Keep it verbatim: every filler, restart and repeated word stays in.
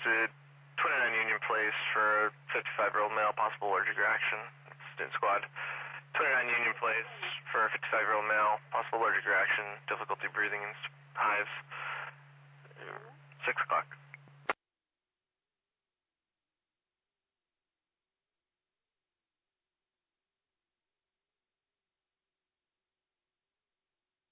posted twenty-nine Union Place for a fifty-five-year-old male, possible allergic reaction. Student squad. twenty-nine Union Place for a fifty-five-year-old male, possible allergic reaction, difficulty breathing in hives. six o'clock.